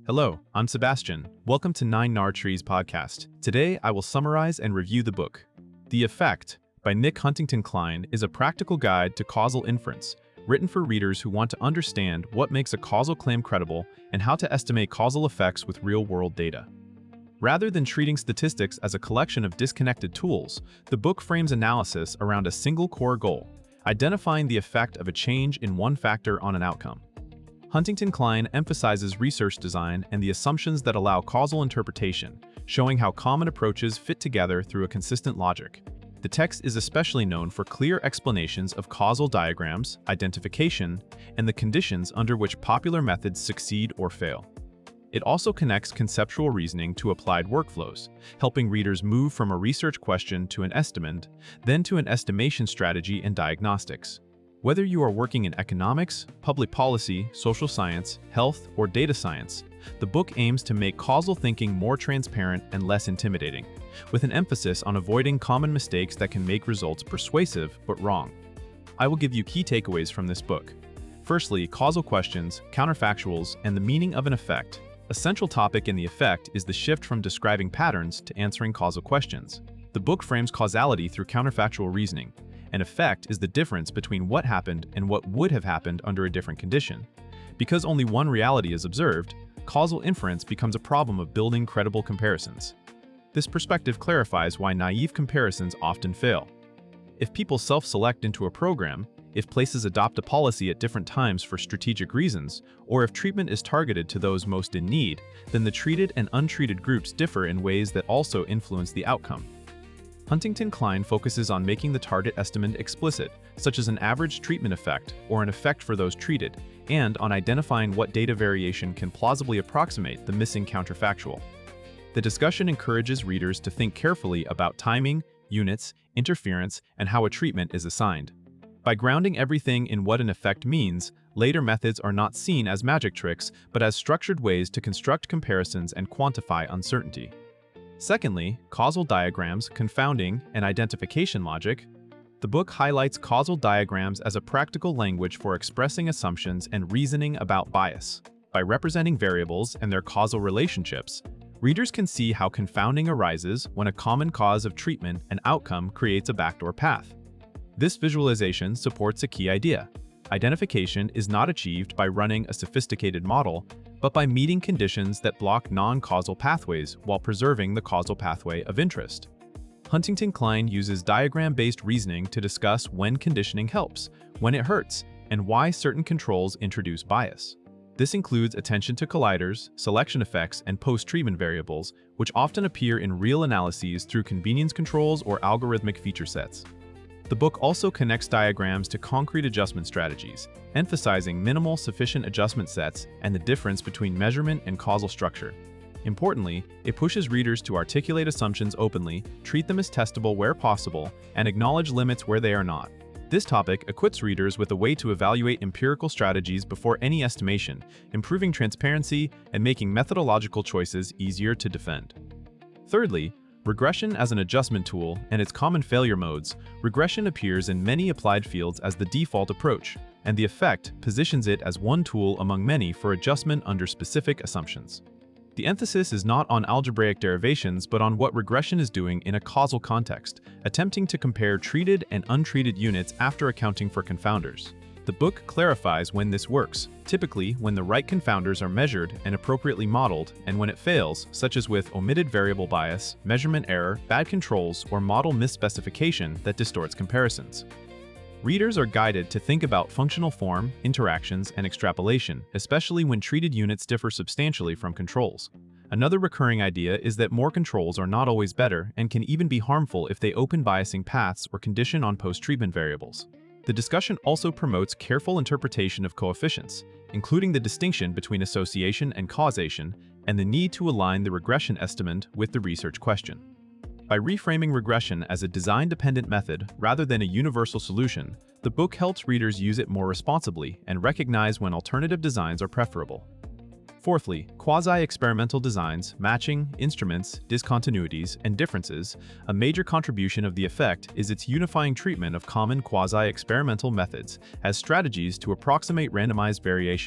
Hello, I'm Sebastian. Welcome to 9 Trees podcast. Today, I will summarize and review the book. The Effect by Nick Huntington Klein is a practical guide to causal inference, written for readers who want to understand what makes a causal claim credible and how to estimate causal effects with real-world data. Rather than treating statistics as a collection of disconnected tools, the book frames analysis around a single core goal, identifying the effect of a change in one factor on an outcome. Huntington Klein emphasizes research design and the assumptions that allow causal interpretation, showing how common approaches fit together through a consistent logic. The text is especially known for clear explanations of causal diagrams, identification, and the conditions under which popular methods succeed or fail. It also connects conceptual reasoning to applied workflows, helping readers move from a research question to an estimate, then to an estimation strategy and diagnostics. Whether you are working in economics, public policy, social science, health, or data science, the book aims to make causal thinking more transparent and less intimidating, with an emphasis on avoiding common mistakes that can make results persuasive but wrong. I will give you key takeaways from this book. Firstly, causal questions, counterfactuals, and the meaning of an effect. A central topic in The Effect is the shift from describing patterns to answering causal questions. The book frames causality through counterfactual reasoning. An effect is the difference between what happened and what would have happened under a different condition. Because only one reality is observed, causal inference becomes a problem of building credible comparisons. This perspective clarifies why naive comparisons often fail. If people self-select into a program, if places adopt a policy at different times for strategic reasons, or if treatment is targeted to those most in need, then the treated and untreated groups differ in ways that also influence the outcome. Huntington Klein focuses on making the target estimate explicit, such as an average treatment effect or an effect for those treated, and on identifying what data variation can plausibly approximate the missing counterfactual. The discussion encourages readers to think carefully about timing, units, interference, and how a treatment is assigned. By grounding everything in what an effect means, later methods are not seen as magic tricks, but as structured ways to construct comparisons and quantify uncertainty. Secondly, causal diagrams, confounding, and identification logic. The book highlights causal diagrams as a practical language for expressing assumptions and reasoning about bias. By representing variables and their causal relationships, readers can see how confounding arises when a common cause of treatment and outcome creates a backdoor path. This visualization supports a key idea. Identification is not achieved by running a sophisticated model, but by meeting conditions that block non-causal pathways while preserving the causal pathway of interest. Huntington Klein uses diagram-based reasoning to discuss when conditioning helps, when it hurts, and why certain controls introduce bias. This includes attention to colliders, selection effects, and post-treatment variables, which often appear in real analyses through convenience controls or algorithmic feature sets. The book also connects diagrams to concrete adjustment strategies, emphasizing minimal sufficient adjustment sets and the difference between measurement and causal structure. Importantly, it pushes readers to articulate assumptions openly, treat them as testable where possible, and acknowledge limits where they are not. This topic equips readers with a way to evaluate empirical strategies before any estimation, improving transparency and making methodological choices easier to defend. Thirdly, regression as an adjustment tool and its common failure modes. Regression appears in many applied fields as the default approach, and The Effect positions it as one tool among many for adjustment under specific assumptions. The emphasis is not on algebraic derivations but on what regression is doing in a causal context, attempting to compare treated and untreated units after accounting for confounders. The book clarifies when this works, typically when the right confounders are measured and appropriately modeled, and when it fails, such as with omitted variable bias, measurement error, bad controls, or model misspecification that distorts comparisons. Readers are guided to think about functional form, interactions, and extrapolation, especially when treated units differ substantially from controls. Another recurring idea is that more controls are not always better and can even be harmful if they open biasing paths or condition on post-treatment variables. The discussion also promotes careful interpretation of coefficients, including the distinction between association and causation, and the need to align the regression estimate with the research question. By reframing regression as a design-dependent method rather than a universal solution, the book helps readers use it more responsibly and recognize when alternative designs are preferable. Fourthly, quasi-experimental designs, matching, instruments, discontinuities, and differences. A major contribution of The Effect is its unifying treatment of common quasi-experimental methods as strategies to approximate randomized variation.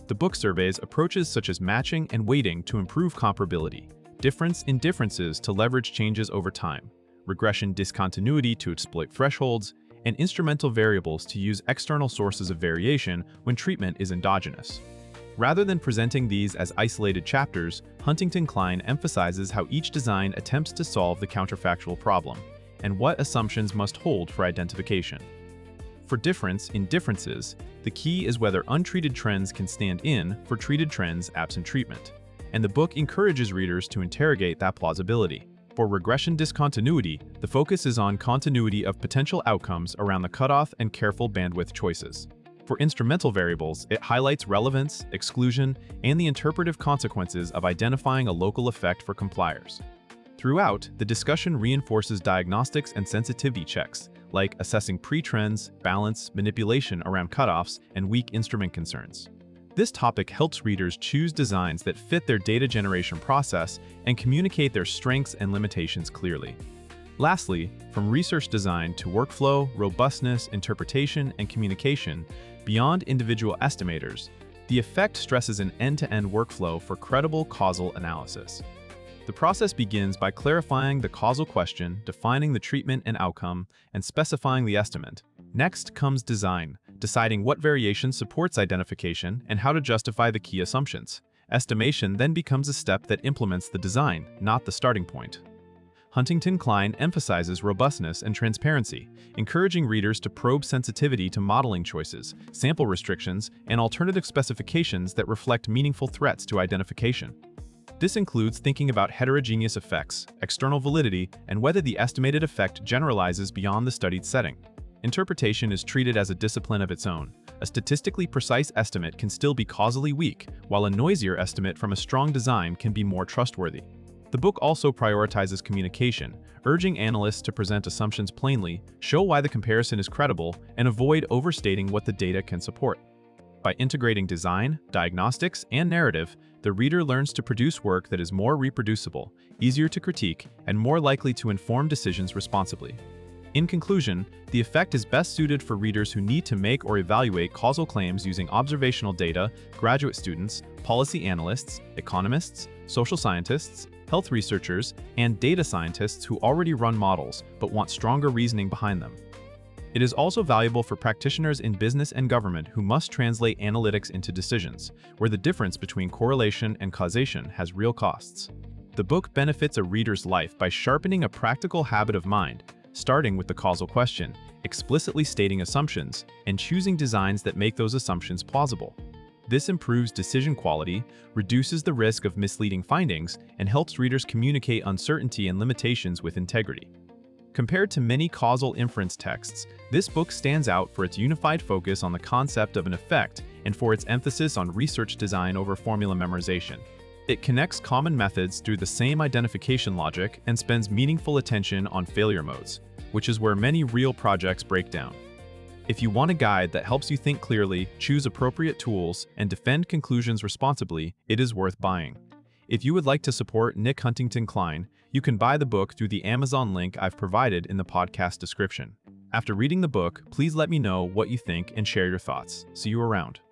The book surveys approaches such as matching and weighting to improve comparability, difference in differences to leverage changes over time, regression discontinuity to exploit thresholds, and instrumental variables to use external sources of variation when treatment is endogenous. Rather than presenting these as isolated chapters, Huntington-Klein emphasizes how each design attempts to solve the counterfactual problem, and what assumptions must hold for identification. For difference in differences, the key is whether untreated trends can stand in for treated trends absent treatment, and the book encourages readers to interrogate that plausibility. For regression discontinuity, the focus is on continuity of potential outcomes around the cutoff and careful bandwidth choices. For instrumental variables, it highlights relevance, exclusion, and the interpretive consequences of identifying a local effect for compliers. Throughout, the discussion reinforces diagnostics and sensitivity checks, like assessing pre-trends, balance, manipulation around cutoffs, and weak instrument concerns. This topic helps readers choose designs that fit their data generation process and communicate their strengths and limitations clearly. Lastly, from research design to workflow, robustness, interpretation, and communication, beyond individual estimators, the effect stresses an end-to-end workflow for credible causal analysis. The process begins by clarifying the causal question, defining the treatment and outcome, and specifying the estimate. Next comes design, deciding what variation supports identification and how to justify the key assumptions. Estimation then becomes a step that implements the design, not the starting point. Huntington-Klein emphasizes robustness and transparency, encouraging readers to probe sensitivity to modeling choices, sample restrictions, and alternative specifications that reflect meaningful threats to identification. This includes thinking about heterogeneous effects, external validity, and whether the estimated effect generalizes beyond the studied setting. Interpretation is treated as a discipline of its own. A statistically precise estimate can still be causally weak, while a noisier estimate from a strong design can be more trustworthy. The book also prioritizes communication, urging analysts to present assumptions plainly, show why the comparison is credible, and avoid overstating what the data can support. By integrating design, diagnostics, and narrative, the reader learns to produce work that is more reproducible, easier to critique, and more likely to inform decisions responsibly. In conclusion, the effect is best suited for readers who need to make or evaluate causal claims using observational data, graduate students, policy analysts, economists, social scientists, health researchers, and data scientists who already run models but want stronger reasoning behind them. It is also valuable for practitioners in business and government who must translate analytics into decisions, where the difference between correlation and causation has real costs. The book benefits a reader's life by sharpening a practical habit of mind, starting with the causal question, explicitly stating assumptions, and choosing designs that make those assumptions plausible. This improves decision quality, reduces the risk of misleading findings, and helps readers communicate uncertainty and limitations with integrity. Compared to many causal inference texts, this book stands out for its unified focus on the concept of an effect and for its emphasis on research design over formula memorization. It connects common methods through the same identification logic and spends meaningful attention on failure modes, which is where many real projects break down. If you want a guide that helps you think clearly, choose appropriate tools, and defend conclusions responsibly, it is worth buying. If you would like to support Nick Huntington-Klein, you can buy the book through the Amazon link I've provided in the podcast description. After reading the book, please let me know what you think and share your thoughts. See you around.